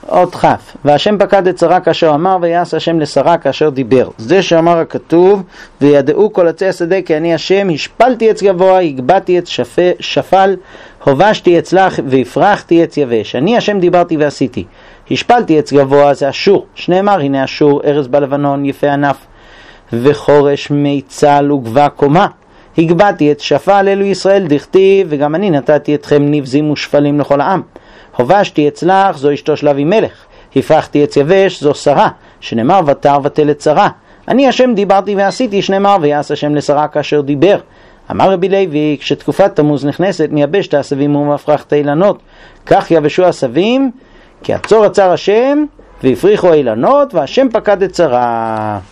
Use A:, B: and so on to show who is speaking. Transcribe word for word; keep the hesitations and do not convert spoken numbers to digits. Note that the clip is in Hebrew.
A: עוד חף, והשם פקד את שרה כאשר אמר, ויעש השם לשרה כאשר דיבר. זה שאמר הכתוב, וידעו כל עצי השדה כי אני השם, השפלתי עץ גבוה, הגבעתי עץ שפל, הובשתי עץ לח והפרחתי עץ יבש. אני השם דיברתי ועשיתי. השפלתי עץ גבוה, זה אשור, שנאמר, הנה אשור, ארז בלבנון, יפה ענף, וחורש מיצל וגבה קומה. הגבעתי את שפל אלו ישראל דכתיב, וגם אני נתתי אתכם נבזים ושפלים לכל העם. הובשתי את צלח, זו אשתו של אבימלך. הפרחתי את יבש, זו שרה, שנאמר ותר ותל את שרה. אני השם דיברתי ועשיתי, שנאמר ויעש השם לשרה כאשר דיבר. אמר רבי לוי, כשתקופת תמוז נכנסת מייבש העשבים ומפרח האילנות, כך יבשו העשבים, כי עצור עצר השם והפריחו האילנות, והשם פקד את שרה.